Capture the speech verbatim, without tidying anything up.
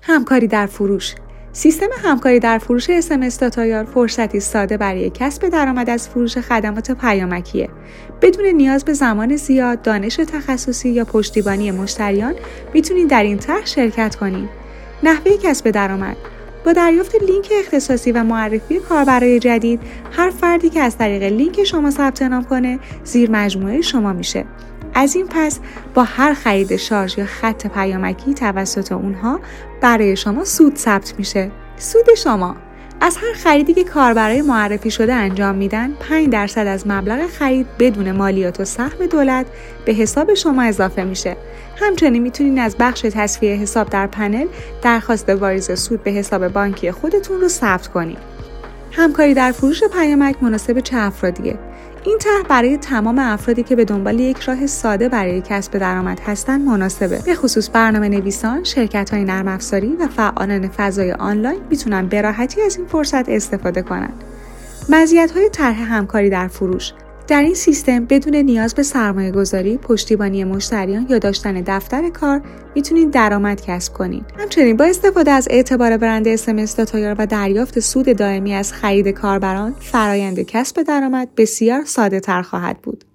همکاری در فروش. سیستم همکاری در فروش اس ام اس داتایار فرصتی ساده برای کسب درآمد از فروش خدمات پیامکیه. بدون نیاز به زمان زیاد، دانش تخصصی یا پشتیبانی مشتریان میتونید در این طرح شرکت کنید. نحوه کسب درآمد: با دریافت لینک اختصاصی و معرفی کاربرای جدید، هر فردی که از طریق لینک شما ثبت نام کنه زیر مجموعه شما میشه. از این پس با هر خرید شارژ یا خط پیامکی توسط اونها برای شما سود ثبت میشه. سود شما: از هر خریدی که کاربرای معرفی شده انجام میدن، پنج درصد از مبلغ خرید بدون مالیات و سهم دولت به حساب شما اضافه میشه. همچنین میتونین از بخش تصفیه حساب در پنل درخواست واریز سود به حساب بانکی خودتون رو ثبت کنید. همکاری در فروش پیامک مناسب چه افرادیه؟ این طرح برای تمام افرادی که به دنبال یک راه ساده برای کسب درآمد هستند مناسبه. به خصوص برنامه نویسان، شرکت‌های نرم افزاری و فعالان فضای آنلاین میتونن به راحتی از این فرصت استفاده کنند. مزیت‌های طرح همکاری در فروش: در این سیستم بدون نیاز به سرمایه‌گذاری، پشتیبانی مشتریان یا داشتن دفتر کار میتونید درآمد کسب کنید. همچنین با استفاده از اعتبار برند اس ام اس داتایار و دریافت سود دائمی از خرید کاربران، فرایند کسب درآمد بسیار ساده‌تر خواهد بود.